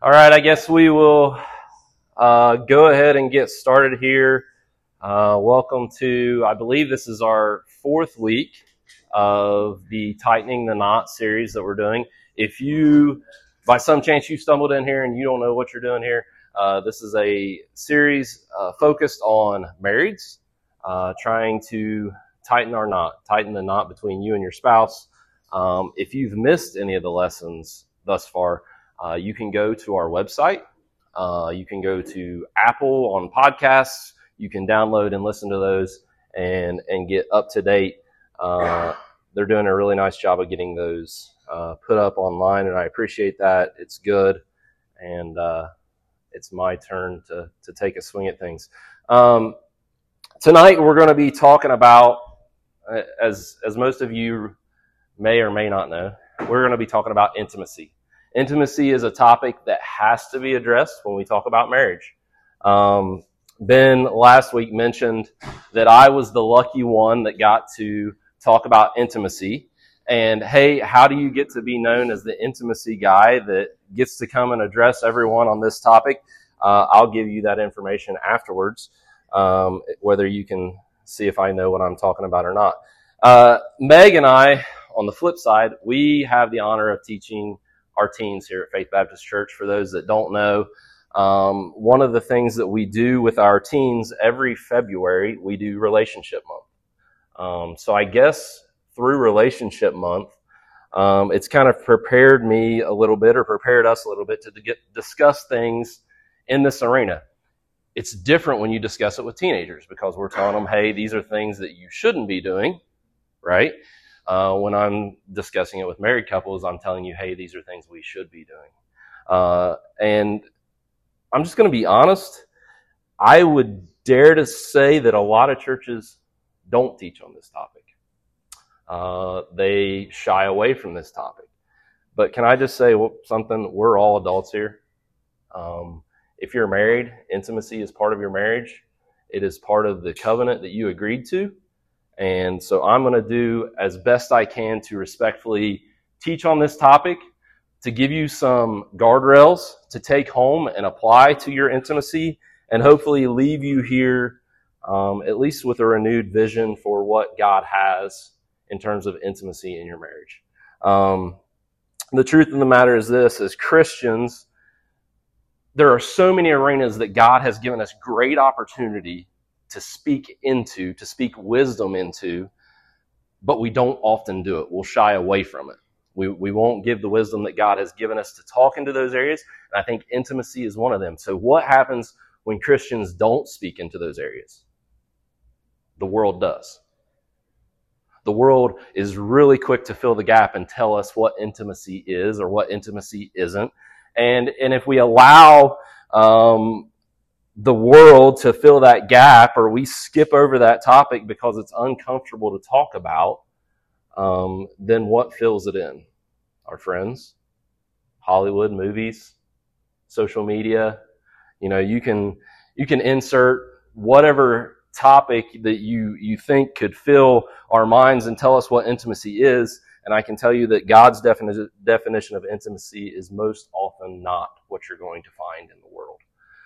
All right, I guess we will go ahead and get started here. Welcome to, I believe this is our fourth week of the Tightening the Knot series that we're doing. If you, by some chance, you stumbled in here and you don't know what you're doing here, this is a series focused on marrieds, trying to tighten the knot between you and your spouse. If you've missed any of the lessons thus far, you can go to our website. You can go to Apple on podcasts. You can download and listen to those and get up to date. They're doing a really nice job of getting those put up online, and I appreciate that. It's good, and it's my turn to take a swing at things. Tonight we're going to be talking about, as most of you may or may not know, we're going to be talking about intimacy. Intimacy is a topic that has to be addressed when we talk about marriage. Ben last week mentioned that I was the lucky one that got to talk about intimacy. And hey, how do you get to be known as the intimacy guy that gets to come and address everyone on this topic? I'll give you that information afterwards, whether you can see if I know what I'm talking about or not. Meg and I, on the flip side, we have the honor of teaching our teens here at Faith Baptist Church. For those that don't know, one of the things that we do with our teens every February, we do Relationship Month. So I guess through Relationship Month, it's kind of prepared me a little bit, or prepared us a little bit, to discuss things in this arena. It's different when you discuss it with teenagers, because we're telling them, hey, these are things that you shouldn't be doing, right? When I'm discussing it with married couples, I'm telling you, hey, these are things we should be doing. And I'm just going to be honest. I would dare to say that a lot of churches don't teach on this topic. They shy away from this topic. But can I just say something? We're all adults here. If you're married, intimacy is part of your marriage. It is part of the covenant that you agreed to. And so I'm going to do as best I can to respectfully teach on this topic, to give you some guardrails to take home and apply to your intimacy, and hopefully leave you here at least with a renewed vision for what God has in terms of intimacy in your marriage. The truth of the matter is this: as Christians, there are so many arenas that God has given us great opportunity to speak into, to speak wisdom into, but we don't often do it. We'll shy away from it. We won't give the wisdom that God has given us to talk into those areas, and I think intimacy is one of them. So what happens when Christians don't speak into those areas? The world does. The world is really quick to fill the gap and tell us what intimacy is or what intimacy isn't. And if we allow the world to fill that gap, or we skip over that topic because it's uncomfortable to talk about, then what fills it in? Our friends, Hollywood, movies, social media. You know, you can insert whatever topic that you think could fill our minds and tell us what intimacy is. And I can tell you that God's definition of intimacy is most often not what you're going to find in the world.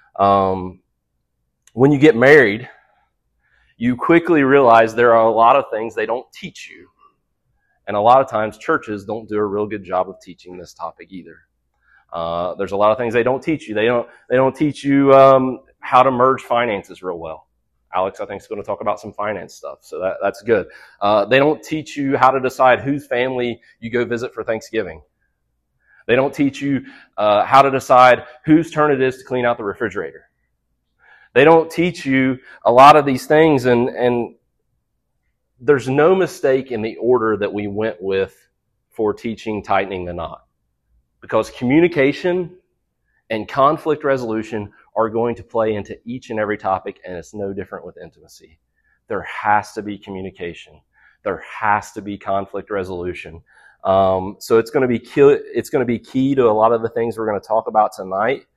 When you get married, you quickly realize there are a lot of things they don't teach you. And a lot of times churches don't do a real good job of teaching this topic either. There's a lot of things they don't teach you. They don't teach you how to merge finances real well. Alex, I think, is going to talk about some finance stuff, so that's good. They don't teach you how to decide whose family you go visit for Thanksgiving. They don't teach you how to decide whose turn it is to clean out the refrigerator. They don't teach you a lot of these things, and there's no mistake in the order that we went with for teaching Tightening the Knot, because communication and conflict resolution are going to play into each and every topic, and it's no different with intimacy. There has to be communication. There has to be conflict resolution. So it's going to be key to a lot of the things we're going to talk about tonight.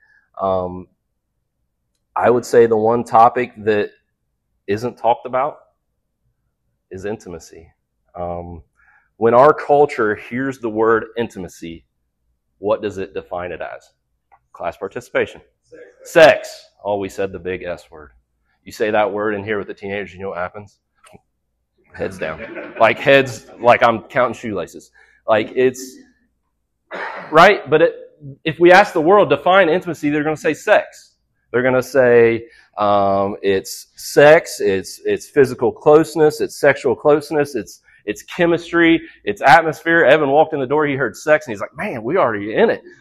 I would say the one topic that isn't talked about is intimacy. When our culture hears the word intimacy, what does it define it as? Class participation. Sex. Oh, we said the big S word. You say that word in here with the teenagers, you know what happens? Heads down. Like I'm counting shoelaces. Like it's, right? But if we ask the world, define intimacy, they're going to say sex. They're going to say it's sex, it's physical closeness, it's sexual closeness, it's chemistry, it's atmosphere. Evan walked in the door, he heard sex, and he's like, man, we already in it.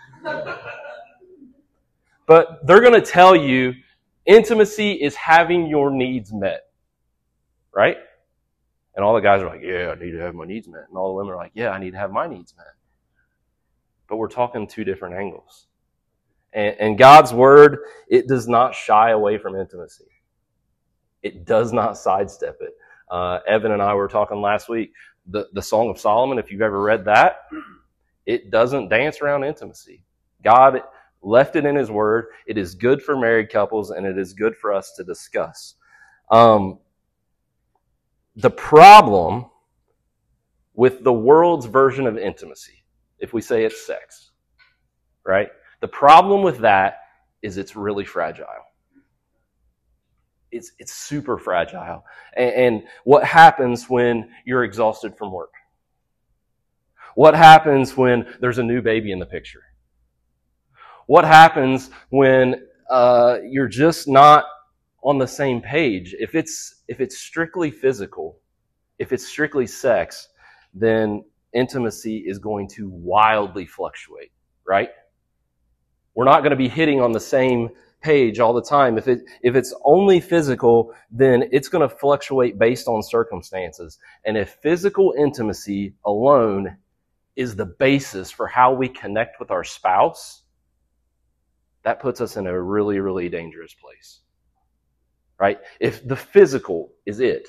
But they're going to tell you intimacy is having your needs met, right? And all the guys are like, yeah, I need to have my needs met. And all the women are like, yeah, I need to have my needs met. But we're talking two different angles. And God's word, it does not shy away from intimacy. It does not sidestep it. Evan and I were talking last week, the Song of Solomon, if you've ever read that, it doesn't dance around intimacy. God left it in his word. It is good for married couples, and it is good for us to discuss. The problem with the world's version of intimacy, if we say it's sex, right? The problem with that is it's really fragile. It's super fragile. And what happens when you're exhausted from work? What happens when there's a new baby in the picture? What happens when you're just not on the same page? If it's strictly physical, if it's strictly sex, then intimacy is going to wildly fluctuate, right? We're not going to be hitting on the same page all the time. If it's only physical, then it's going to fluctuate based on circumstances. And if physical intimacy alone is the basis for how we connect with our spouse, that puts us in a really, really dangerous place, right? If the physical is it,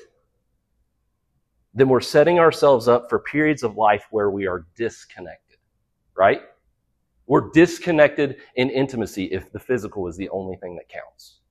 then we're setting ourselves up for periods of life where we are disconnected, right? We're disconnected in intimacy if the physical is the only thing that counts.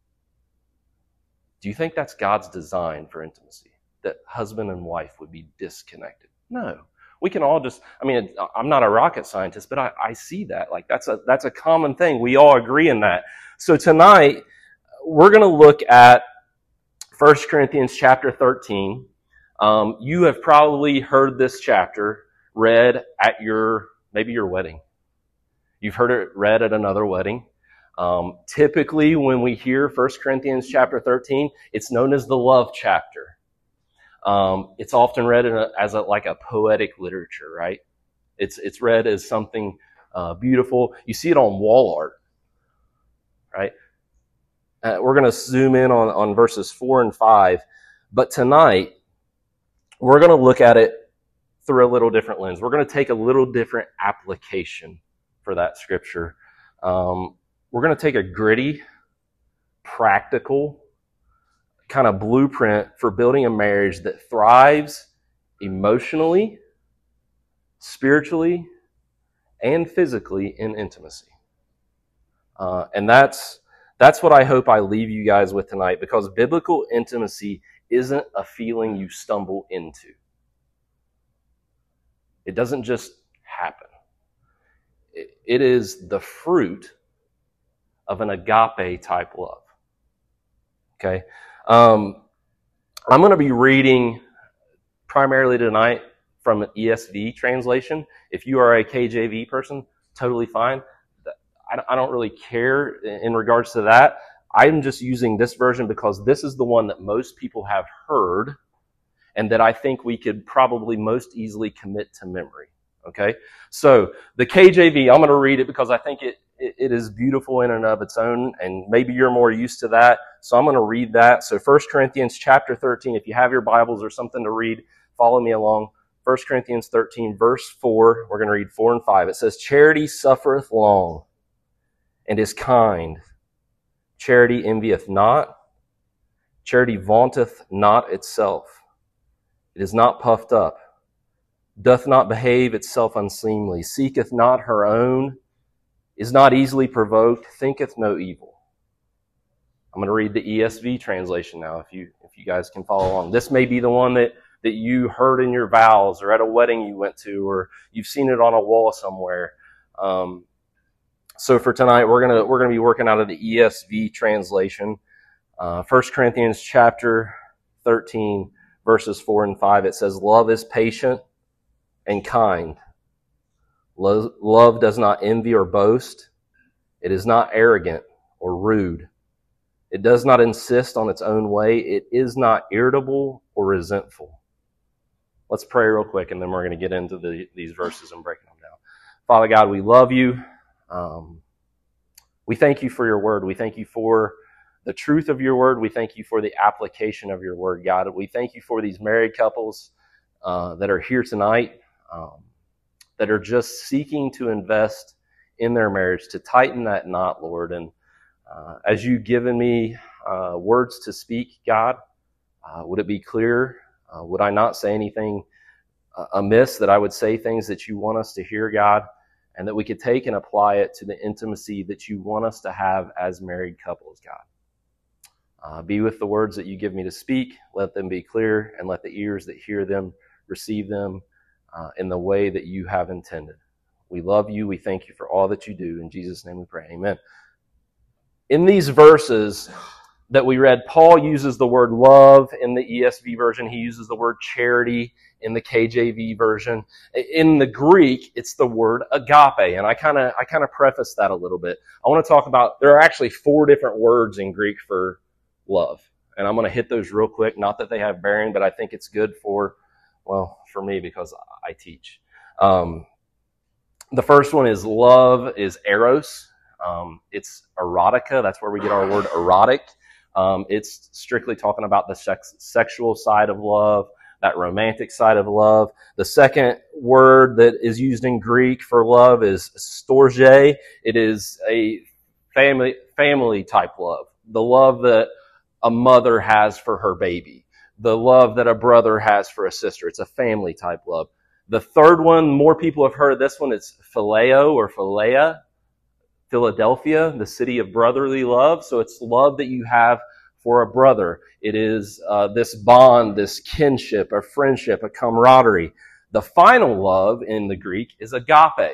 Do you think that's God's design for intimacy? That husband and wife would be disconnected? No. We can all just, I'm not a rocket scientist, but I see that. Like that's a common thing. We all agree in that. So tonight, we're going to look at 1 Corinthians chapter 13. You have probably heard this chapter read at maybe your wedding. You've heard it read at another wedding. Typically, when we hear 1 Corinthians chapter 13, it's known as the love chapter. It's often read as a poetic literature, right? It's read as something beautiful. You see it on wall art, right? We're going to zoom in on verses 4 and 5. But tonight, we're going to look at it through a little different lens. We're going to take a little different application for that scripture. We're going to take a gritty, practical kind of blueprint for building a marriage that thrives emotionally, spiritually, and physically in intimacy. And that's what I hope I leave you guys with tonight, because biblical intimacy isn't a feeling you stumble into. It doesn't just happen. It is the fruit of an agape type love. Okay? I'm going to be reading primarily tonight from an ESV translation. If you are a KJV person, totally fine. I don't really care in regards to that. I'm just using this version because this is the one that most people have heard and that I think we could probably most easily commit to memory. Okay? So the KJV, I'm going to read it because I think it is beautiful in and of its own, and maybe you're more used to that. So I'm going to read that. So 1 Corinthians chapter 13, if you have your Bibles or something to read, follow me along. 1 Corinthians 13, verse 4, we're going to read 4 and 5. It says, "Charity suffereth long, and is kind. Charity envieth not. Charity vaunteth not itself. It is not puffed up, doth not behave itself unseemly, seeketh not her own, is not easily provoked, thinketh no evil." I'm going to read the ESV translation now, if you guys can follow along. This may be the one that you heard in your vows or at a wedding you went to, or you've seen it on a wall somewhere. So for tonight, we're gonna be working out of the ESV translation. 1 Corinthians chapter 13, verses 4 and 5. It says, "Love is patient and kind. Love does not envy or boast. It is not arrogant or rude. It does not insist on its own way. It is not irritable or resentful." Let's pray real quick, and then we're going to get into these verses and break them down. Father God, we love you. We thank you for your word. We thank you for the truth of your word. We thank you for the application of your word, God. We thank you for these married couples that are here tonight, that are just seeking to invest in their marriage, to tighten that knot, Lord. And as you've given me words to speak, God, would it be clear? Would I not say anything amiss, that I would say things that you want us to hear, God, and that we could take and apply it to the intimacy that you want us to have as married couples, God. Be with the words that you give me to speak. Let them be clear, and let the ears that hear them receive them in the way that you have intended. We love you. We thank you for all that you do. In Jesus' name we pray. Amen. In these verses that we read, Paul uses the word love in the ESV version. He uses the word charity in the KJV version. In the Greek, it's the word agape. And I kind of preface that a little bit. I want to talk about, there are actually 4 different words in Greek for love. And I'm going to hit those real quick. Not that they have bearing, but I think it's good for me because I teach. The first one is love is eros. It's erotica. That's where we get our word erotic. It's strictly talking about the sexual side of love, that romantic side of love. The second word that is used in Greek for love is storge. It is a family type love. The love that a mother has for her baby. The love that a brother has for a sister. It's a family type love. The third one, more people have heard of this one, it's phileo or philia. Philadelphia, the city of brotherly love. So it's love that you have for a brother. It is this bond, this kinship, a friendship, a camaraderie. The final love in the Greek is agape.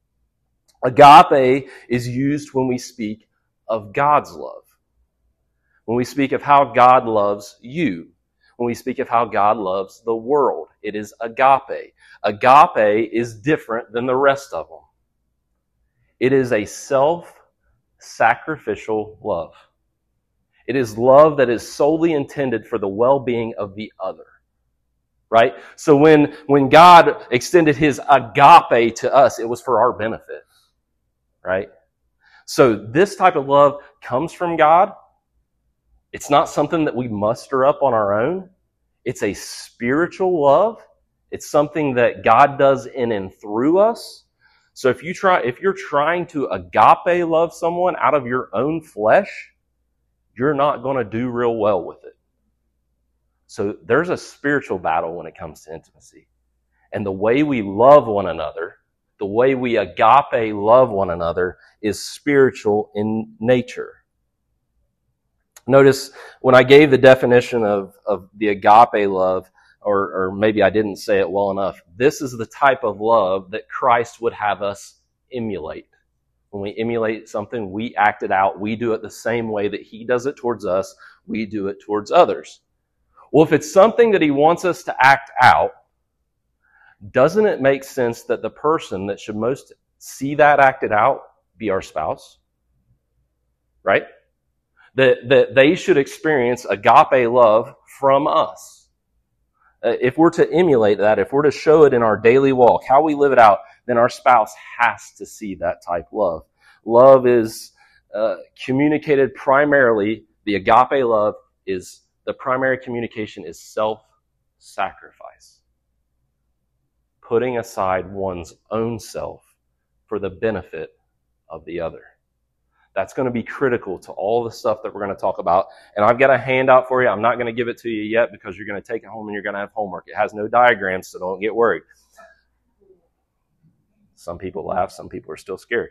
Agape is used when we speak of God's love. When we speak of how God loves you. When we speak of how God loves the world. It is agape. Agape is different than the rest of them. It is a self-sacrificial love. It is love that is solely intended for the well-being of the other. Right? So when God extended his agape to us, it was for our benefit. Right? So this type of love comes from God. It's not something that we muster up on our own. It's a spiritual love. It's something that God does in and through us. So if you're trying to agape love someone out of your own flesh, you're not going to do real well with it. So there's a spiritual battle when it comes to intimacy. And the way we love one another, the way we agape love one another is spiritual in nature. Notice when I gave the definition of the agape love, or maybe I didn't say it well enough. This is the type of love that Christ would have us emulate. When we emulate something, we act it out. We do it the same way that he does it towards us. We do it towards others. Well, if it's something that he wants us to act out, doesn't it make sense that the person that should most see that acted out be our spouse? Right? That they should experience agape love from us. If we're to emulate that, if we're to show it in our daily walk, how we live it out, then our spouse has to see that type love. Love is communicated primarily, the agape love is, the primary communication is self-sacrifice. Putting aside one's own self for the benefit of the other. That's going to be critical to all the stuff that we're going to talk about. And I've got a handout for you. I'm not going to give it to you yet because you're going to take it home and you're going to have homework. It has no diagrams, so don't get worried. Some people laugh. Some people are still scared.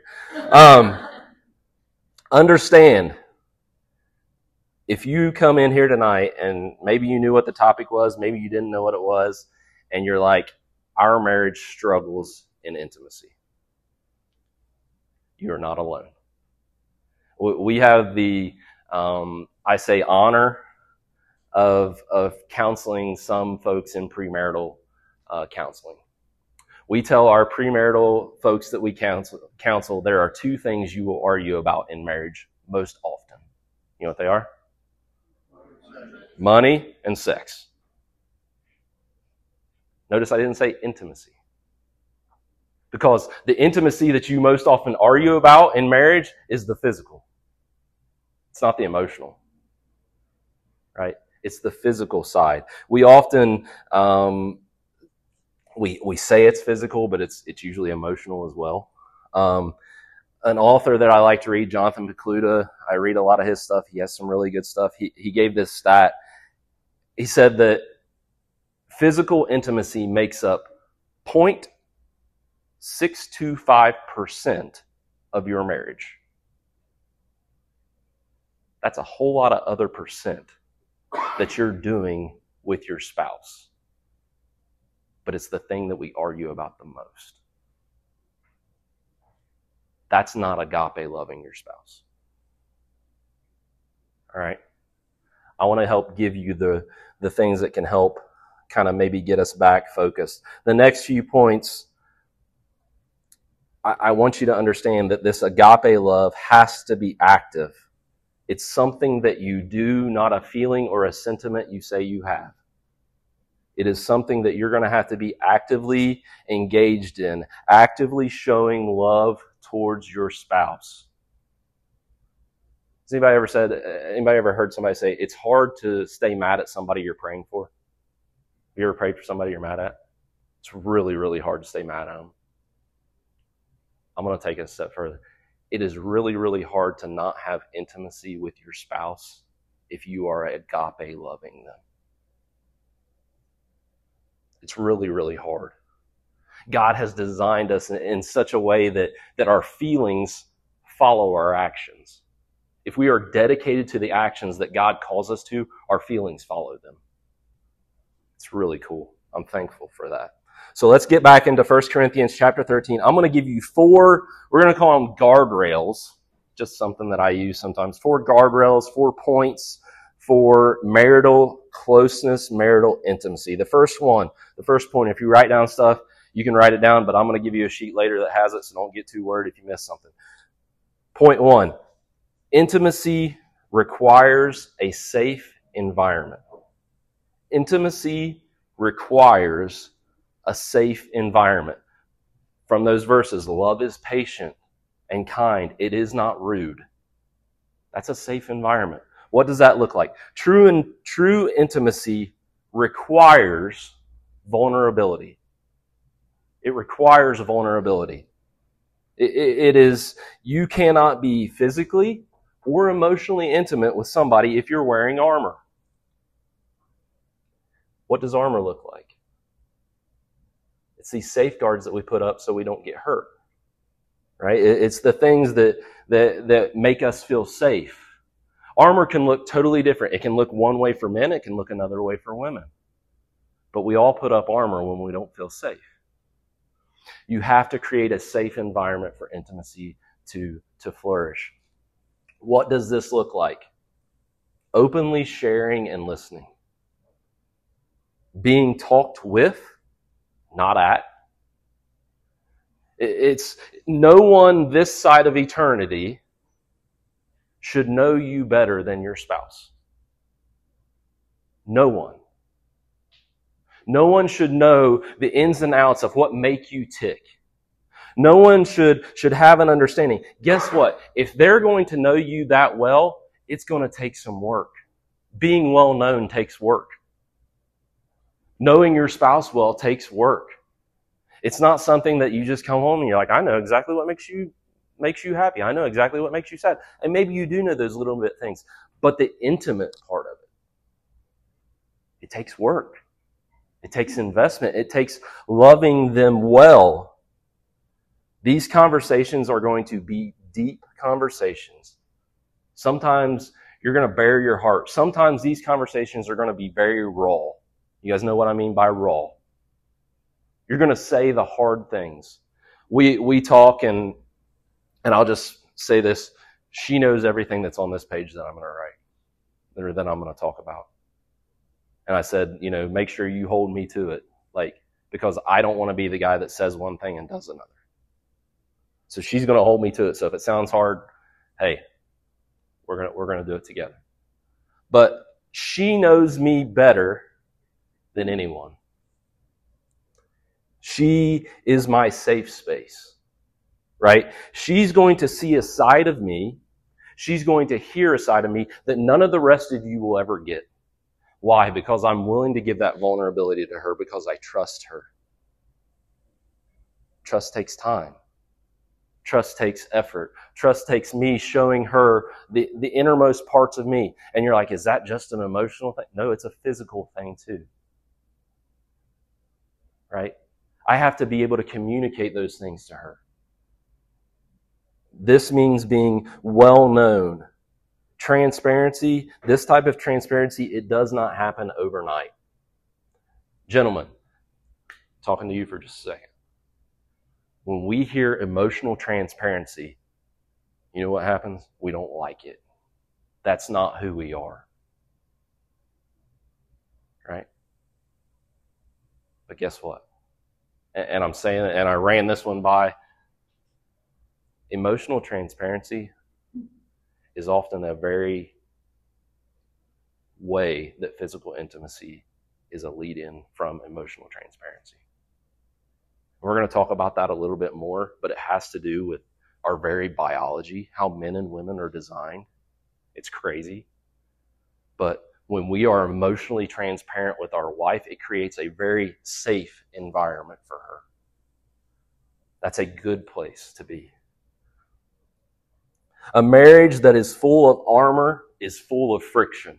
Understand, if you come in here tonight and maybe you knew what the topic was, maybe you didn't know what it was, and you're like, our marriage struggles in intimacy. you are not alone. We have the, I say, honor of counseling some folks in premarital counseling. We tell our premarital folks that we counsel there are two things you will argue about in marriage most often. You know what they are? Money and sex. Notice I didn't say intimacy. Because the intimacy that you most often argue about in marriage is the physical. It's not the emotional. Right? It's the physical side. We often we say it's physical, but it's usually emotional as well. An author that I like to read, Jonathan Pokluda, I read a lot of his stuff. He has some really good stuff. He gave this stat. He said that physical intimacy makes up 0.625% of your marriage. That's a whole lot of other percent that you're doing with your spouse. But it's the thing that we argue about the most. That's not agape loving your spouse. All right? I want to help give you the things that can help kind of maybe get us back focused. The next few points, I want you to understand that this agape love has to be active. It's something that you do, not a feeling or a sentiment you say you have. It is something that you're going to have to be actively engaged in, actively showing love towards your spouse. Has anybody ever heard somebody say, it's hard to stay mad at somebody you're praying for? Have you ever prayed for somebody you're mad at? It's really, really hard to stay mad at them. I'm going to take it a step further. It is really, really hard to not have intimacy with your spouse if you are agape loving them. It's really, really hard. God has designed us in such a way that our feelings follow our actions. If we are dedicated to the actions that God calls us to, our feelings follow them. It's really cool. I'm thankful for that. So let's get back into 1 Corinthians chapter 13. I'm going to give you 4, we're going to call them guardrails, just something that I use sometimes. 4 guardrails, 4 points for marital closeness, marital intimacy. The first point, if you write down stuff, you can write it down, but I'm going to give you a sheet later that has it, so don't get too worried if you miss something. Point 1, intimacy requires a safe environment. Intimacy requires a safe environment. From those verses, love is patient and kind. It is not rude. That's a safe environment. What does that look like? True intimacy requires vulnerability. It requires vulnerability. It is, you cannot be physically or emotionally intimate with somebody if you're wearing armor. What does armor look like? It's these safeguards that we put up so we don't get hurt. Right? It's the things that make us feel safe. Armor can look totally different. It can look one way for men. It can look another way for women. But we all put up armor when we don't feel safe. You have to create a safe environment for intimacy to flourish. What does this look like? Openly sharing and listening. Being talked with, not at. It's no one this side of eternity should know you better than your spouse. No one. No one should know the ins and outs of what make you tick. No one should have an understanding. Guess what? If they're going to know you that well, it's going to take some work. Being well known takes work. Knowing your spouse well takes work. It's not something that you just come home and you're like, I know exactly what makes you happy. I know exactly what makes you sad. And maybe you do know those little bit things. But the intimate part of it takes work. It takes investment. It takes loving them well. These conversations are going to be deep conversations. Sometimes you're going to bare your heart. Sometimes these conversations are going to be very raw. You guys know what I mean by raw. You're going to say the hard things. We talk, and And I'll just say this. She knows everything that's on this page that I'm going to write, or that I'm going to talk about. And I said, make sure you hold me to it. Because I don't want to be the guy that says one thing and does another. So she's going to hold me to it. So if it sounds hard, hey, we're going to do it together. But she knows me better than anyone. She is my safe space, right? She's going to see a side of me. She's going to hear a side of me that none of the rest of you will ever get. Why? Because I'm willing to give that vulnerability to her because I trust her. Trust takes time. Trust takes effort. Trust takes me showing her the innermost parts of me. And you're like, is that just an emotional thing? No, it's a physical thing too. Right? I have to be able to communicate those things to her. This means being well known. Transparency, this type of transparency, it does not happen overnight. Gentlemen, talking to you for just a second. When we hear emotional transparency, you know what happens? We don't like it. That's not who we are. Right? But guess what? And I'm saying it, and I ran this one by. Emotional transparency is often a very way that physical intimacy is a lead-in from emotional transparency. We're going to talk about that a little bit more, but it has to do with our very biology, how men and women are designed. It's crazy. But when we are emotionally transparent with our wife, it creates a very safe environment for her. That's a good place to be. A marriage that is full of armor is full of friction.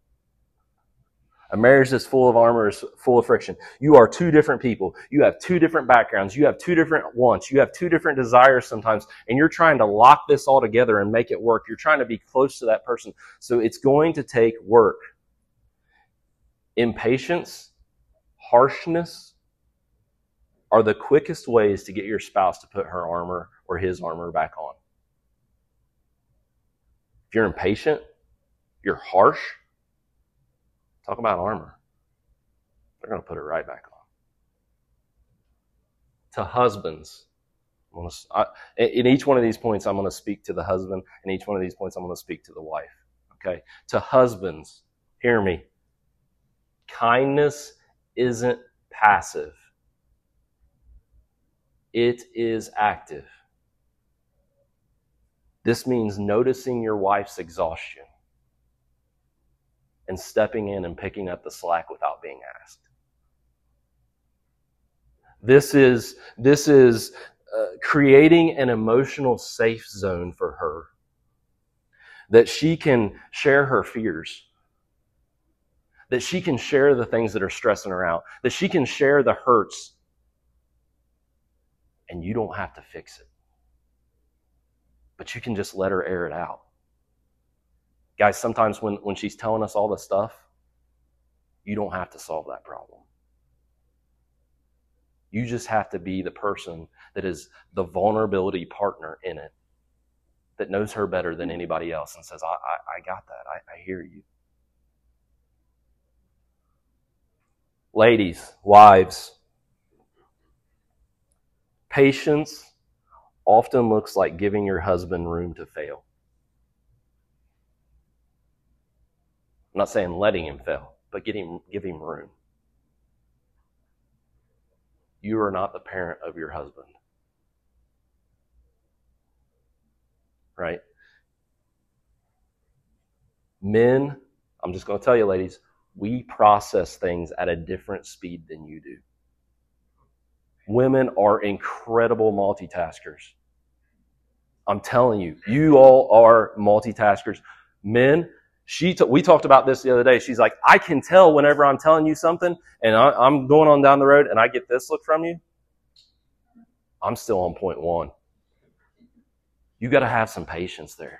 A marriage that's full of armor is full of friction. You are two different people. You have two different backgrounds. You have two different wants. You have two different desires sometimes. And you're trying to lock this all together and make it work. You're trying to be close to that person. So it's going to take work. Impatience, harshness are the quickest ways to get your spouse to put her armor or his armor back on. If you're impatient, you're harsh, talk about armor. They're going to put it right back on. To husbands, in each one of these points, I'm going to speak to the husband. In each one of these points, I'm going to speak to the wife. Okay? To husbands, hear me. Kindness isn't passive. It is active. This means noticing your wife's exhaustion and stepping in and picking up the slack without being asked. This is creating an emotional safe zone for her that she can share her fears, that she can share the things that are stressing her out, that she can share the hurts, and you don't have to fix it. But you can just let her air it out. Guys, sometimes when she's telling us all this stuff, you don't have to solve that problem. You just have to be the person that is the vulnerability partner in it, that knows her better than anybody else and says, I got that. I hear you. Ladies, wives, patience often looks like giving your husband room to fail. I'm not saying letting him fail, but give him room. You are not the parent of your husband. Right? Men, I'm just going to tell you, ladies, we process things at a different speed than you do. Women are incredible multitaskers. I'm telling you, you all are multitaskers. Men, we talked about this the other day. She's like, I can tell whenever I'm telling you something and I'm going on down the road and I get this look from you, I'm still on point one. You got to have some patience there.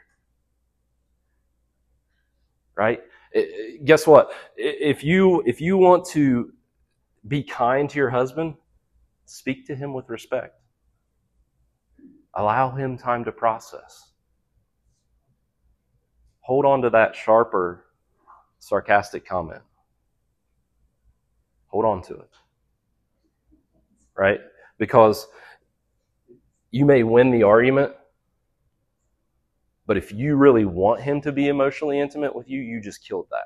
Right? Guess what? If you want to be kind to your husband, speak to him with respect. Allow him time to process. Hold on to that sharper, sarcastic comment. Hold on to it. Right? Because you may win the argument, but if you really want him to be emotionally intimate with you, you just killed that.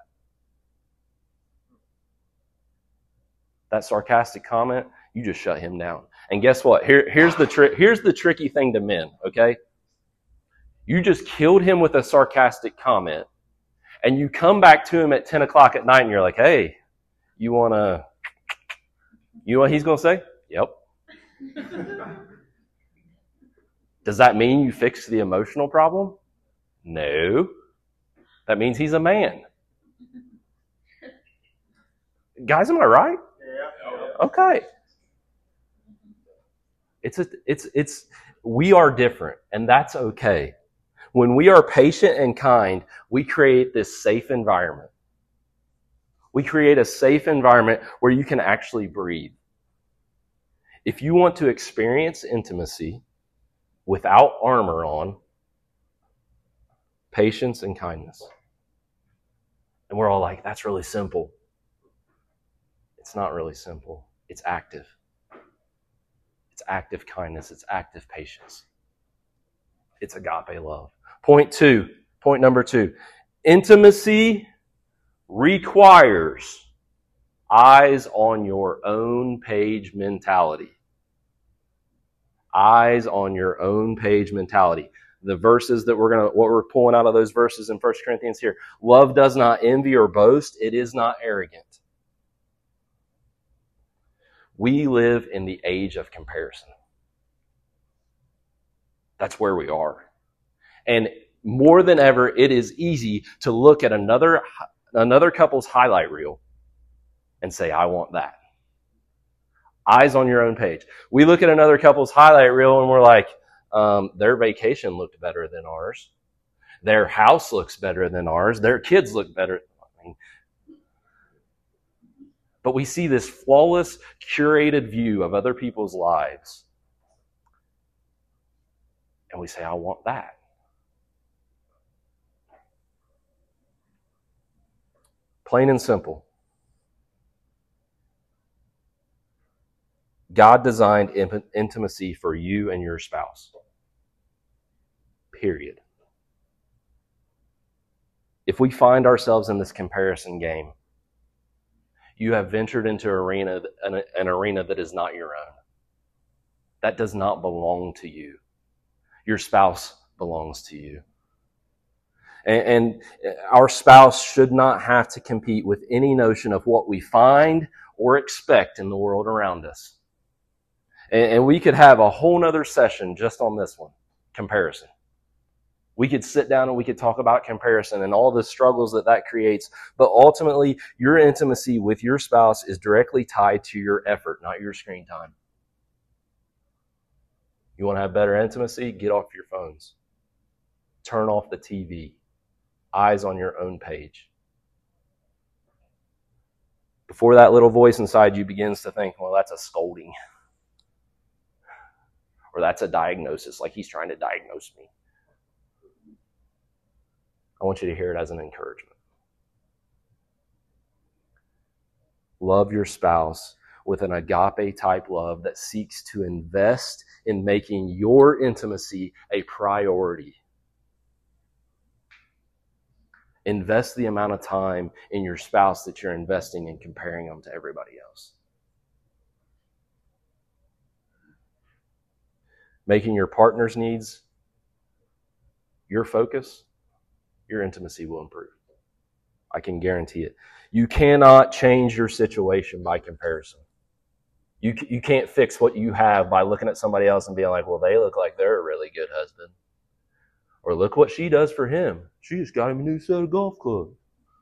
That sarcastic comment, you just shut him down. And guess what? Here's the tricky thing to men, okay? You just killed him with a sarcastic comment, and you come back to him at 10 o'clock at night, and you're like, hey, you know what he's going to say? Yep. Does that mean you fixed the emotional problem? No. That means he's a man. Guys, am I right? Yeah. Okay. We are different, and that's okay. When we are patient and kind, we create this safe environment. We create a safe environment where you can actually breathe. If you want to experience intimacy without armor on, patience and kindness. And we're all like, that's really simple. It's not really simple. It's active. It's active kindness. It's active patience. It's agape love. Point number 2. Intimacy requires eyes on your own page mentality. Eyes on your own page mentality. The verses that what we're pulling out of those verses in 1 Corinthians here. Love does not envy or boast. It is not arrogant. We live in the age of comparison. That's where we are. And more than ever, it is easy to look at another couple's highlight reel and say, I want that. Eyes on your own page. We look at another couple's highlight reel and we're like, their vacation looked better than ours. Their house looks better than ours. Their kids look better. But we see this flawless, curated view of other people's lives. And we say, I want that. Plain and simple. God designed intimacy for you and your spouse. Period. If we find ourselves in this comparison game, you have ventured into an arena that is not your own. That does not belong to you. Your spouse belongs to you. And our spouse should not have to compete with any notion of what we find or expect in the world around us. And we could have a whole nother session just on this one, comparison. We could sit down and we could talk about comparison and all the struggles that creates. But ultimately, your intimacy with your spouse is directly tied to your effort, not your screen time. You want to have better intimacy? Get off your phones. Turn off the TV. Eyes on your own page. Before that little voice inside you begins to think, well, that's a scolding. Or that's a diagnosis, like he's trying to diagnose me. I want you to hear it as an encouragement. Love your spouse with an agape type love that seeks to invest in making your intimacy a priority. Invest the amount of time in your spouse that you're investing in comparing them to everybody else. Making your partner's needs your focus, your intimacy will improve. I can guarantee it. You cannot change your situation by comparison. You can't fix what you have by looking at somebody else and being like, well, they look like they're a really good husband. Or look what she does for him. She just got him a new set of golf clubs.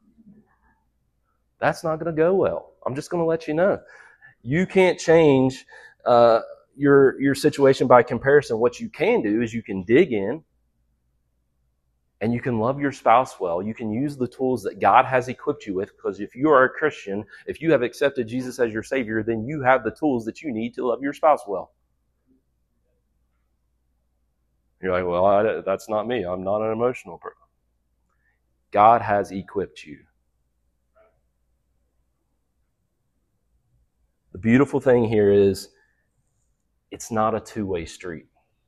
That's not going to go well. I'm just going to let you know. You can't change your situation by comparison. What you can do is you can dig in and you can love your spouse well. You can use the tools that God has equipped you with, because if you are a Christian, if you have accepted Jesus as your Savior, then you have the tools that you need to love your spouse well. You're like, well, that's not me. I'm not an emotional person. God has equipped you. The beautiful thing here is it's not a two-way street.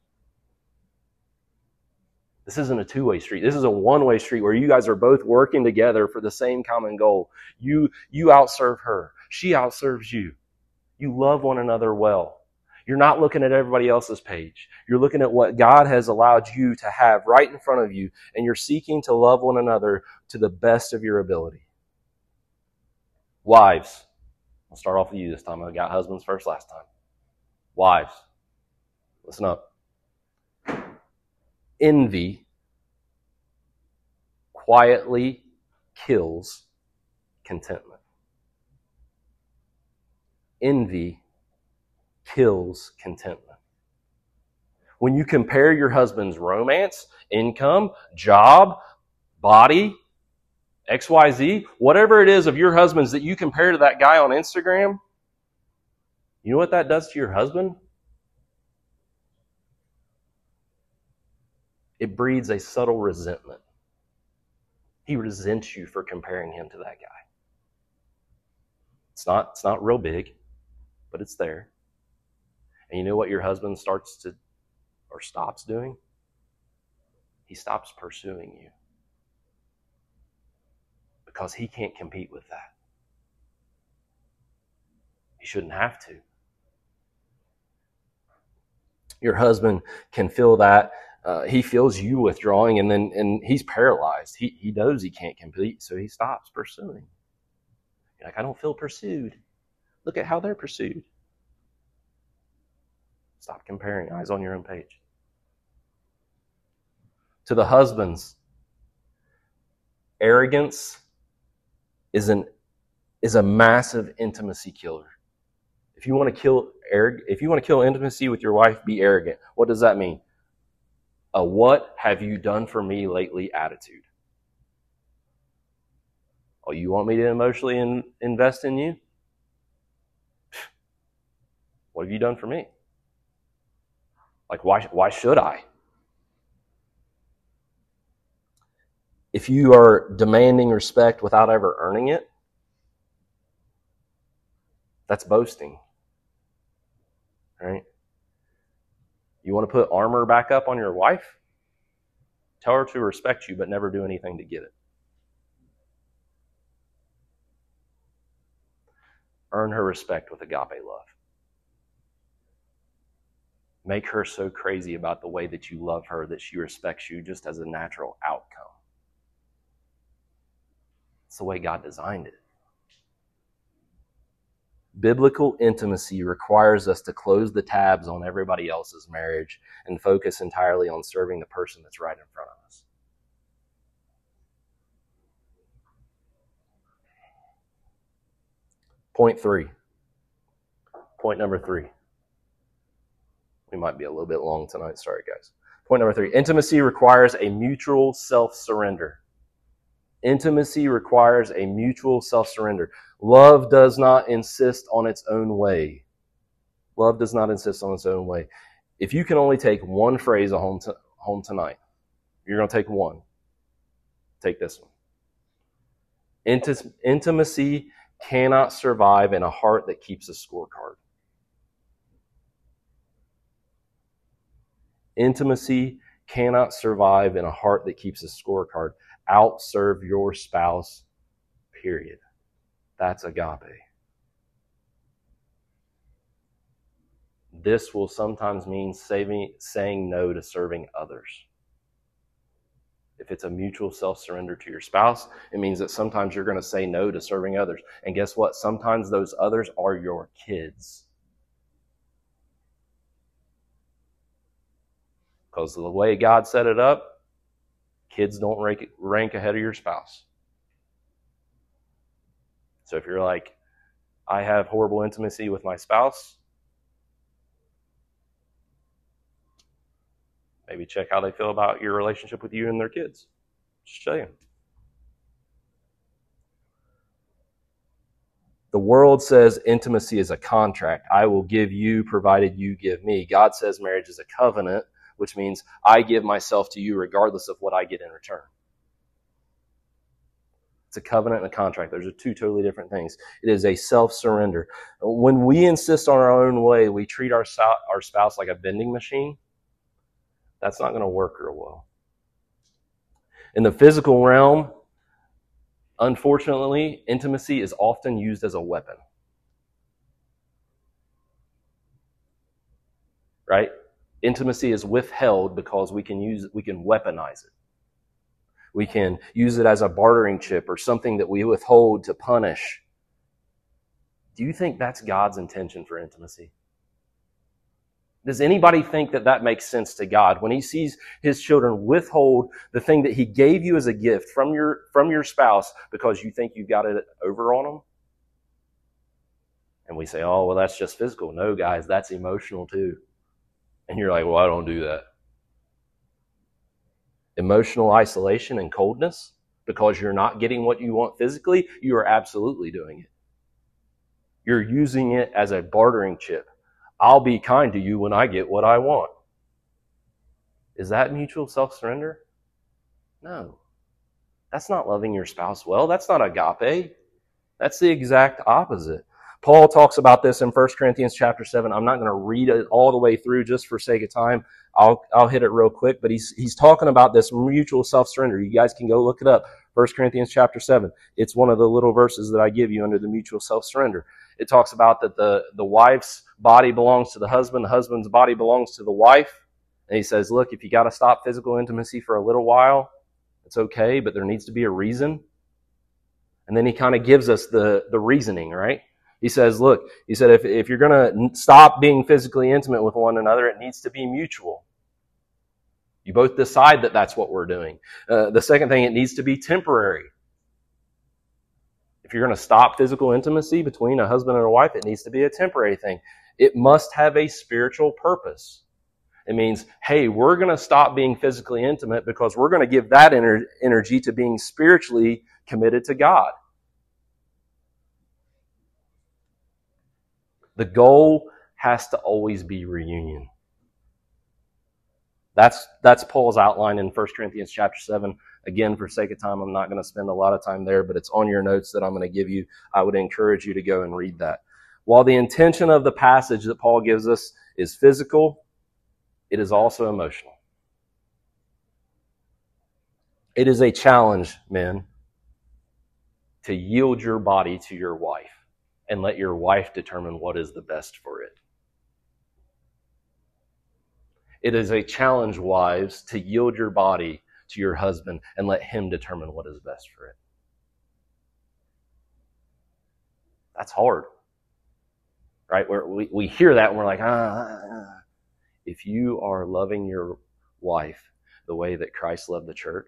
This isn't a two-way street. This is a one-way street where you guys are both working together for the same common goal. You outserve her. She outserves you. You love one another well. You're not looking at everybody else's page. You're looking at what God has allowed you to have right in front of you, and you're seeking to love one another to the best of your ability. Wives. I'll start off with you this time. I got husbands first last time. Wives. Listen up. Envy quietly kills contentment. Envy kills contentment. When you compare your husband's romance, income, job, body, XYZ, whatever it is of your husband's that you compare to that guy on Instagram, you know what that does to your husband? It breeds a subtle resentment. He resents you for comparing him to that guy. It's not real big, but it's there. And you know what your husband stops doing? He stops pursuing you. Because he can't compete with that. He shouldn't have to. Your husband can feel that. He feels you withdrawing, and he's paralyzed. He knows he can't compete, so he stops pursuing. You're like, I don't feel pursued. Look at how they're pursued. Stop comparing. Eyes on your own page. To the husbands, arrogance is a massive intimacy killer. If you want to kill intimacy with your wife, be arrogant. What does that mean? A what have you done for me lately attitude. Oh, you want me to emotionally invest in you? What have you done for me? Like, why should I? If you are demanding respect without ever earning it, that's boasting. Right? You want to put armor back up on your wife? Tell her to respect you, but never do anything to get it. Earn her respect with agape love. Make her so crazy about the way that you love her that she respects you just as a natural outcome. It's the way God designed it. Biblical intimacy requires us to close the tabs on everybody else's marriage and focus entirely on serving the person that's right in front of us. Point number 3. We might be a little bit long tonight. Sorry, guys. Point number 3. Intimacy requires a mutual self-surrender. Intimacy requires a mutual self-surrender. Love does not insist on its own way. Love does not insist on its own way. If you can only take one phrase home tonight, you're going to take one. Take this one. Intimacy cannot survive in a heart that keeps a scorecard. Intimacy cannot survive in a heart that keeps a scorecard. Outserve your spouse, period. That's agape. This will sometimes mean saying no to serving others. If it's a mutual self-surrender to your spouse, it means that sometimes you're going to say no to serving others. And guess what? Sometimes those others are your kids. Because the way God set it up, kids don't rank ahead of your spouse. So if you're like, I have horrible intimacy with my spouse, maybe check how they feel about your relationship with you and their kids. Just show you. The world says intimacy is a contract. I will give you provided you give me. God says marriage is a covenant, which means I give myself to you regardless of what I get in return. It's a covenant and a contract. Those are two totally different things. It is a self-surrender. When we insist on our own way, we treat our spouse like a vending machine. That's not going to work real well. In the physical realm, unfortunately, intimacy is often used as a weapon. Right? Intimacy is withheld because we can weaponize it. We can use it as a bartering chip or something that we withhold to punish. Do you think that's God's intention for intimacy? Does anybody think that that makes sense to God when he sees his children withhold the thing that he gave you as a gift from your spouse because you think you got it over on them? And we say, oh, well, that's just physical. No, guys, that's emotional too. And you're like, well, I don't do that. Emotional isolation and coldness because you're not getting what you want physically, you are absolutely doing it. You're using it as a bartering chip. I'll be kind to you when I get what I want. Is that mutual self-surrender? No. That's not loving your spouse well. That's not agape. That's the exact opposite. Paul talks about this in 1 Corinthians chapter 7. I'm not going to read it all the way through just for sake of time. I'll hit it real quick, but he's talking about this mutual self-surrender. You guys can go look it up. 1 Corinthians chapter 7. It's one of the little verses that I give you under the mutual self-surrender. It talks about that the wife's body belongs to the husband's body belongs to the wife. And he says, look, if you got to stop physical intimacy for a little while, it's okay, but there needs to be a reason. And then he kind of gives us the reasoning, right? He says, look, he said, if you're going to stop being physically intimate with one another, it needs to be mutual. You both decide that that's what we're doing. The second thing, it needs to be temporary. If you're going to stop physical intimacy between a husband and a wife, it needs to be a temporary thing. It must have a spiritual purpose. It means, hey, we're going to stop being physically intimate because we're going to give that energy to being spiritually committed to God. The goal has to always be reunion. That's Paul's outline in 1 Corinthians chapter 7. Again, for sake of time, I'm not going to spend a lot of time there, but it's on your notes that I'm going to give you. I would encourage you to go and read that. While the intention of the passage that Paul gives us is physical, it is also emotional. It is a challenge, men, to yield your body to your wife and let your wife determine what is the best for it. It is a challenge, wives, to yield your body to your husband and let him determine what is best for it. That's hard, right? We hear that and we're like, If you are loving your wife the way that Christ loved the church,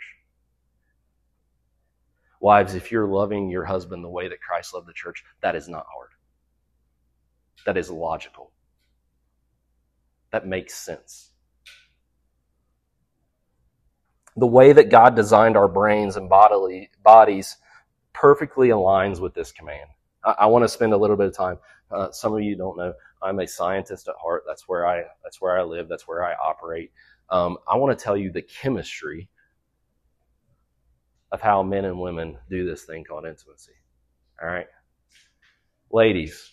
wives, if you're loving your husband the way that Christ loved the church, that is not hard. That is logical. That makes sense. The way that God designed our brains and bodies perfectly aligns with this command. I want to spend a little bit of time. Some of you don't know, I'm a scientist at heart. That's where I live. That's where I operate. I want to tell you the chemistry of how men and women do this thing called intimacy. All right? Ladies.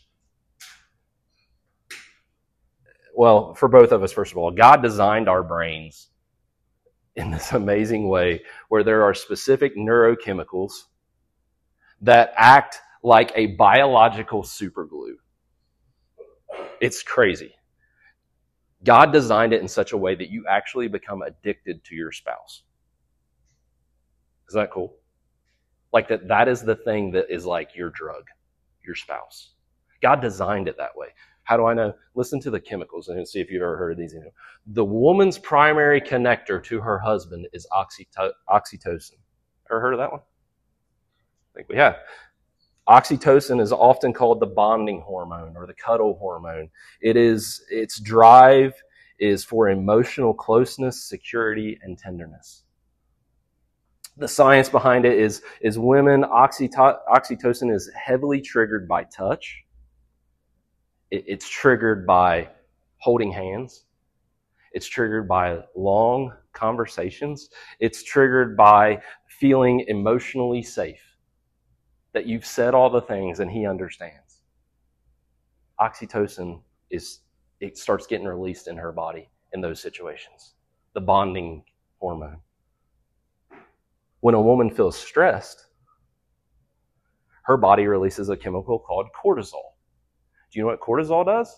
Well, for both of us, first of all, God designed our brains in this amazing way where there are specific neurochemicals that act like a biological superglue. It's crazy. God designed it in such a way that you actually become addicted to your spouse. Isn't that cool? Like that is the thing that is like your drug, your spouse. God designed it that way. How do I know? Listen to the chemicals and see if you've ever heard of these. The woman's primary connector to her husband is oxytocin. Ever heard of that one? I think we have. Oxytocin is often called the bonding hormone or the cuddle hormone. Its drive is for emotional closeness, security, and tenderness. The science behind it is women, oxytocin is heavily triggered by touch. It's triggered by holding hands. It's triggered by long conversations. It's triggered by feeling emotionally safe, that you've said all the things and he understands. Oxytocin it starts getting released in her body in those situations. The bonding hormone. When a woman feels stressed, her body releases a chemical called cortisol. Do you know what cortisol does?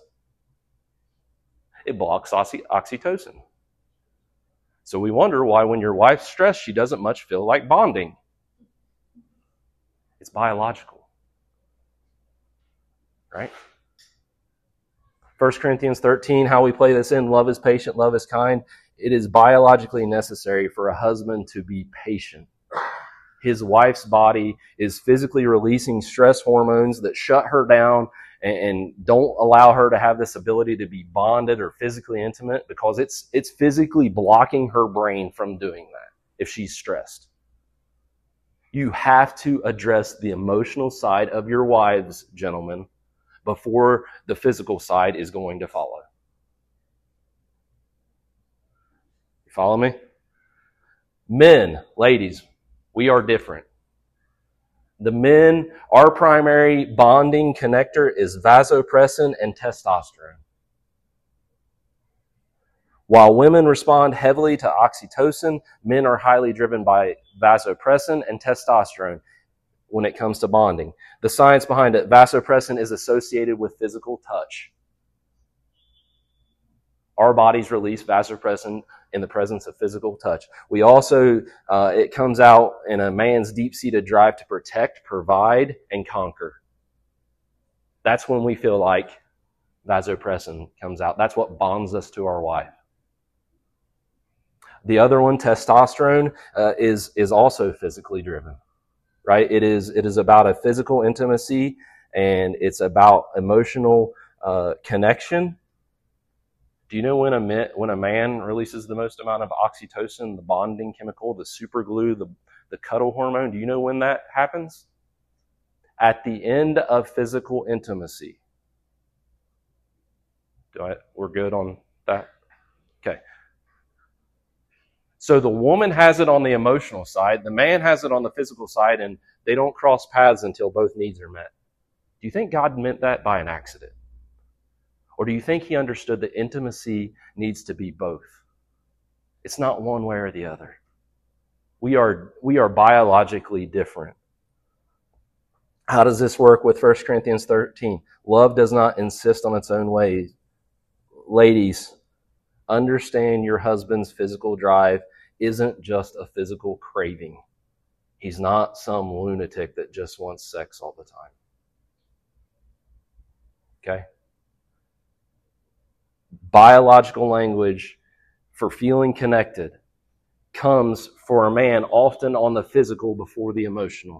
It blocks oxytocin. So we wonder why when your wife's stressed, she doesn't much feel like bonding. It's biological. Right? 1 Corinthians 13, how we play this in, love is patient, love is kind. It is biologically necessary for a husband to be patient. His wife's body is physically releasing stress hormones that shut her down and don't allow her to have this ability to be bonded or physically intimate, because it's physically blocking her brain from doing that if she's stressed. You have to address the emotional side of your wives, gentlemen, before the physical side is going to follow. You follow me? Men, ladies, we are different. The men, our primary bonding connector is vasopressin and testosterone. While women respond heavily to oxytocin, men are highly driven by vasopressin and testosterone when it comes to bonding. The science behind it, vasopressin is associated with physical touch. Our bodies release vasopressin in the presence of physical touch. We also, it comes out in a man's deep-seated drive to protect, provide, and conquer. That's when we feel like vasopressin comes out. That's what bonds us to our wife. The other one, testosterone, is also physically driven, right? It is about a physical intimacy, and it's about emotional connection. Do you know when a man releases the most amount of oxytocin, the bonding chemical, the super glue, the cuddle hormone? Do you know when that happens? At the end of physical intimacy. We're good on that? Okay. So the woman has it on the emotional side, the man has it on the physical side, and they don't cross paths until both needs are met. Do you think God meant that by an accident? Or do you think he understood that intimacy needs to be both? It's not one way or the other. We are biologically different. How does this work with 1 Corinthians 13? Love does not insist on its own ways. Ladies, understand your husband's physical drive isn't just a physical craving. He's not some lunatic that just wants sex all the time. Okay? Biological language for feeling connected comes for a man often on the physical before the emotional.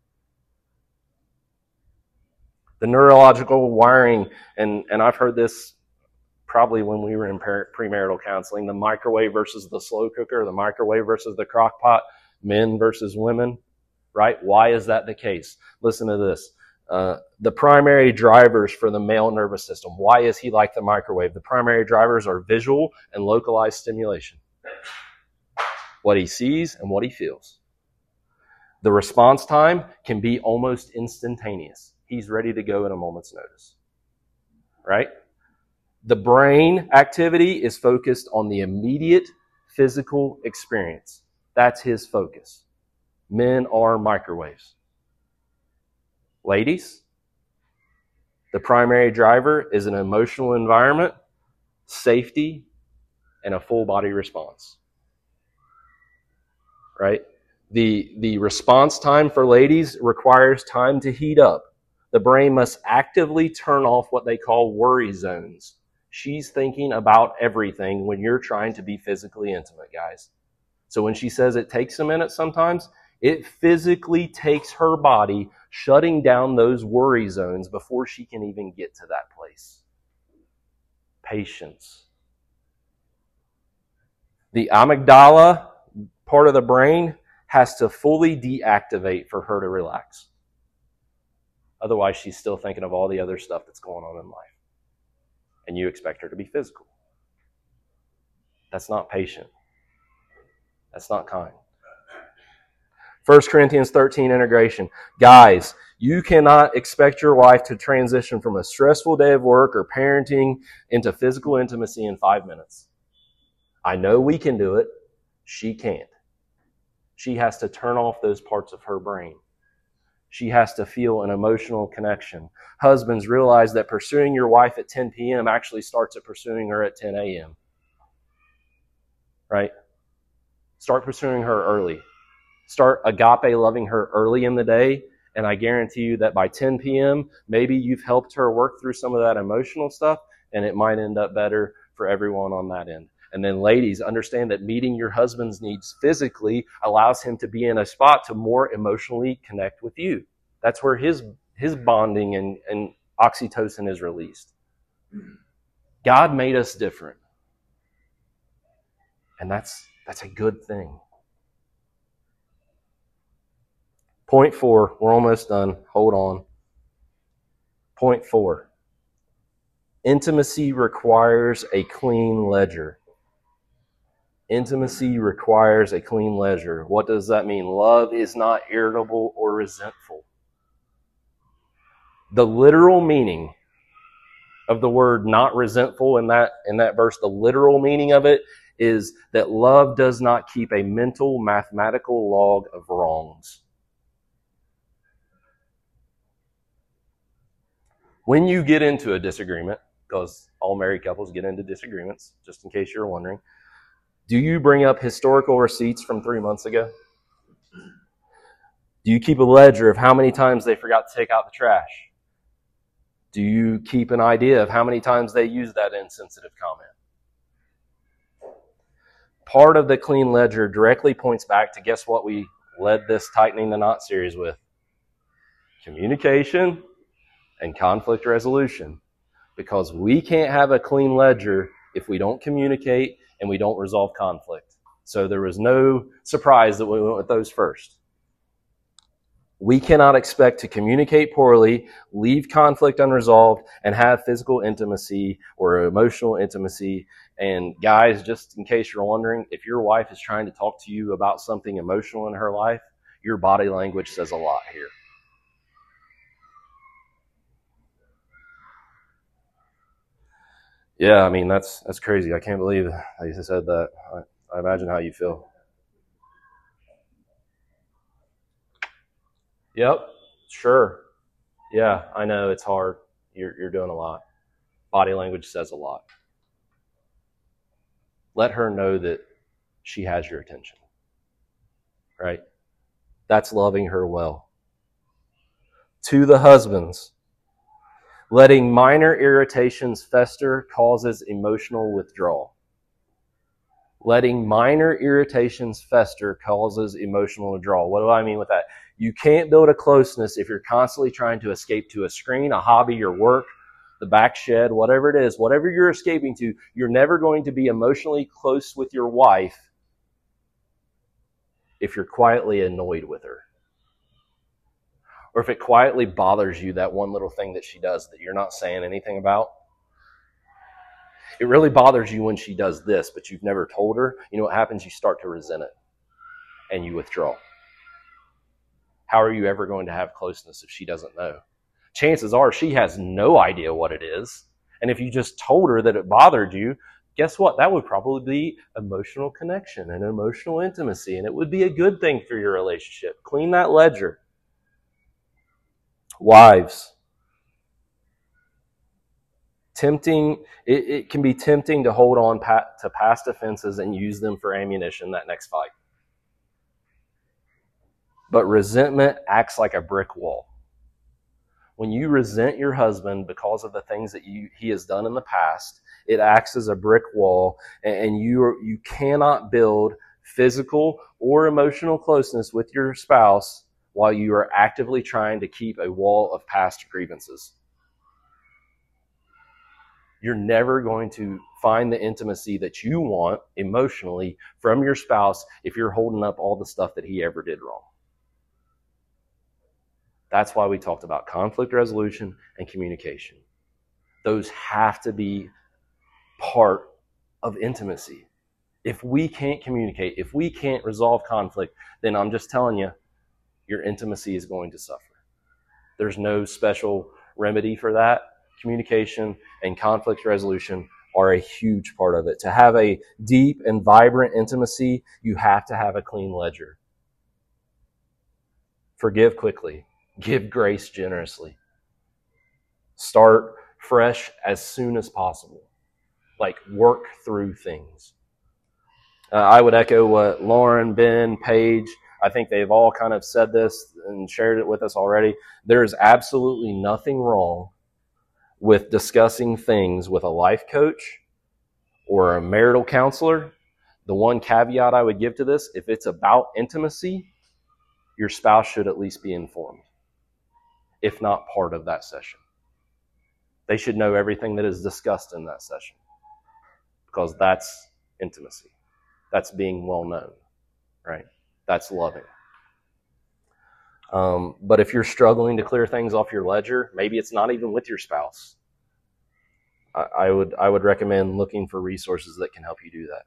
The neurological wiring, and I've heard this probably when we were in premarital counseling, the microwave versus the slow cooker, the microwave versus the crock pot, men versus women, right? Why is that the case? Listen to this. The primary drivers for the male nervous system. Why is he like the microwave? The primary drivers are visual and localized stimulation. What he sees and what he feels. The response time can be almost instantaneous. He's ready to go at a moment's notice. Right? The brain activity is focused on the immediate physical experience. That's his focus. Men are microwaves. Ladies, the primary driver is an emotional environment, safety, and a full body response. Right? The response time for ladies requires time to heat up. The brain must actively turn off what they call worry zones. She's thinking about everything when you're trying to be physically intimate, guys. So when she says it takes a minute sometimes, it physically takes her body shutting down those worry zones before she can even get to that place. Patience. The amygdala part of the brain has to fully deactivate for her to relax. Otherwise, she's still thinking of all the other stuff that's going on in life. And you expect her to be physical. That's not patient. That's not kind. 1 Corinthians 13, integration. Guys, you cannot expect your wife to transition from a stressful day of work or parenting into physical intimacy in 5 minutes. I know we can do it. She can't. She has to turn off those parts of her brain. She has to feel an emotional connection. Husbands, realize that pursuing your wife at 10 p.m. actually starts at pursuing her at 10 a.m. Right? Start pursuing her early. Start agape loving her early in the day, and I guarantee you that by 10 p.m., maybe you've helped her work through some of that emotional stuff, and it might end up better for everyone on that end. And then ladies, understand that meeting your husband's needs physically allows him to be in a spot to more emotionally connect with you. That's where his bonding and oxytocin is released. God made us different. And that's a good thing. Point 4, we're almost done. Hold on. Point 4. Intimacy requires a clean ledger. Intimacy requires a clean ledger. What does that mean? Love is not irritable or resentful. The literal meaning of the word not resentful in that verse, the literal meaning of it is that love does not keep a mental, mathematical log of wrongs. When you get into a disagreement, because all married couples get into disagreements, just in case you're wondering, do you bring up historical receipts from 3 months ago? Do you keep a ledger of how many times they forgot to take out the trash? Do you keep an idea of how many times they used that insensitive comment? Part of the clean ledger directly points back to, guess what we led this Tightening the Knot series with? Communication and conflict resolution. Because we can't have a clean ledger if we don't communicate and we don't resolve conflict. So there was no surprise that we went with those first. We cannot expect to communicate poorly, leave conflict unresolved, and have physical intimacy or emotional intimacy. And guys, just in case you're wondering, if your wife is trying to talk to you about something emotional in her life, your body language says a lot here. Yeah, I mean, that's crazy. I can't believe I said that. I imagine how you feel. Yep, sure. Yeah, I know it's hard. You're doing a lot. Body language says a lot. Let her know that she has your attention. Right? That's loving her well. To the husbands, letting minor irritations fester causes emotional withdrawal. Letting minor irritations fester causes emotional withdrawal. What do I mean with that? You can't build a closeness if you're constantly trying to escape to a screen, a hobby, your work, the back shed, whatever it is, whatever you're escaping to. You're never going to be emotionally close with your wife if you're quietly annoyed with her. Or if it quietly bothers you, that one little thing that she does that you're not saying anything about. It really bothers you when she does this, but you've never told her. You know what happens? You start to resent it, and you withdraw. How are you ever going to have closeness if she doesn't know? Chances are she has no idea what it is. And if you just told her that it bothered you, guess what? That would probably be emotional connection and emotional intimacy, and it would be a good thing for your relationship. Clean that ledger. Wives, it can be tempting to hold on to past offenses and use them for ammunition that next fight. But resentment acts like a brick wall. When you resent your husband because of the things that he has done in the past, it acts as a brick wall, and you cannot build physical or emotional closeness with your spouse while you are actively trying to keep a wall of past grievances. You're never going to find the intimacy that you want emotionally from your spouse if you're holding up all the stuff that he ever did wrong. That's why we talked about conflict resolution and communication. Those have to be part of intimacy. If we can't communicate, if we can't resolve conflict, then I'm just telling you, your intimacy is going to suffer. There's no special remedy for that. Communication and conflict resolution are a huge part of it. To have a deep and vibrant intimacy, you have to have a clean ledger. Forgive quickly. Give grace generously. Start fresh as soon as possible. Like, work through things. I would echo what Lauren, Ben, Paige, I think they've all kind of said this and shared it with us already. There is absolutely nothing wrong with discussing things with a life coach or a marital counselor. The one caveat I would give to this, if it's about intimacy, your spouse should at least be informed, if not part of that session. They should know everything that is discussed in that session, because that's intimacy. That's being well known, right? That's loving. But if you're struggling to clear things off your ledger, maybe it's not even with your spouse. I would recommend looking for resources that can help you do that.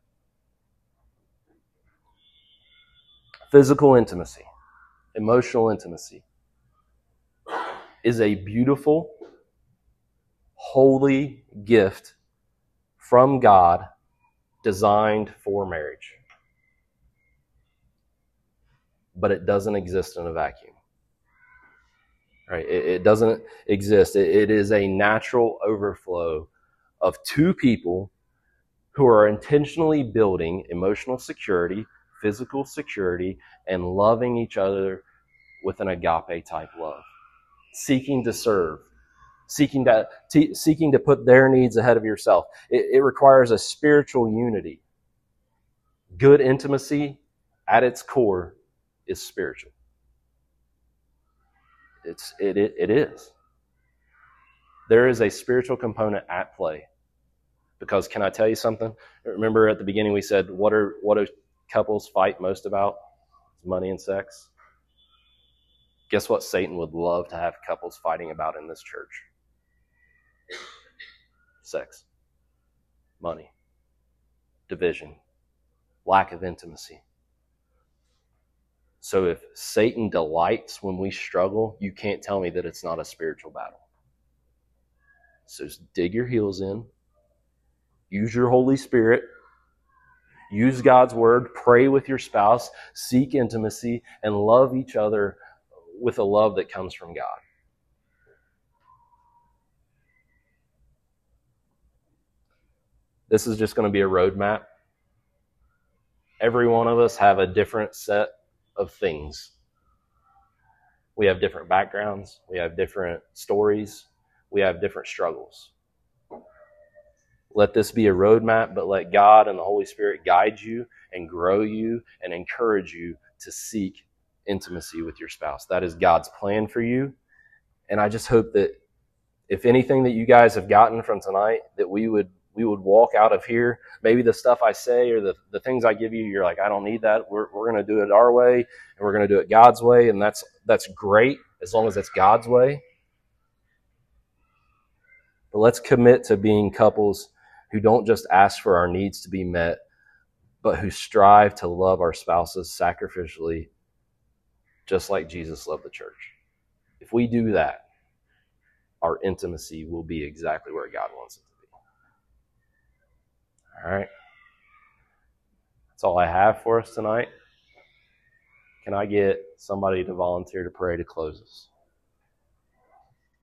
Physical intimacy, emotional intimacy is a beautiful, holy gift from God designed for marriage. But it doesn't exist in a vacuum. Right? It doesn't exist. It is a natural overflow of two people who are intentionally building emotional security, physical security, and loving each other with an agape type love. Seeking to serve, seeking to put their needs ahead of yourself. It requires a spiritual unity. Good intimacy at its core is spiritual. It is. There is a spiritual component at play. Because can I tell you something? Remember at the beginning we said, what do couples fight most about? It's money and sex. Guess what Satan would love to have couples fighting about in this church? Sex. Money. Division. Lack of intimacy. So if Satan delights when we struggle, you can't tell me that it's not a spiritual battle. So dig your heels in. Use your Holy Spirit. Use God's Word. Pray with your spouse. Seek intimacy and love each other with a love that comes from God. This is just going to be a roadmap. Every one of us have a different set of things. We have different backgrounds. We have different stories. We have different struggles. Let this be a roadmap, but let God and the Holy Spirit guide you and grow you and encourage you to seek intimacy with your spouse. That is God's plan for you. And I just hope that if anything that you guys have gotten from tonight, that we would walk out of here. Maybe the stuff I say or the things I give you, you're like, I don't need that. We're going to do it our way, and we're going to do it God's way. And that's great as long as it's God's way. But let's commit to being couples who don't just ask for our needs to be met, but who strive to love our spouses sacrificially, just like Jesus loved the church. If we do that, our intimacy will be exactly where God wants it to be. All right. That's all I have for us tonight. Can I get somebody to volunteer to pray to close us?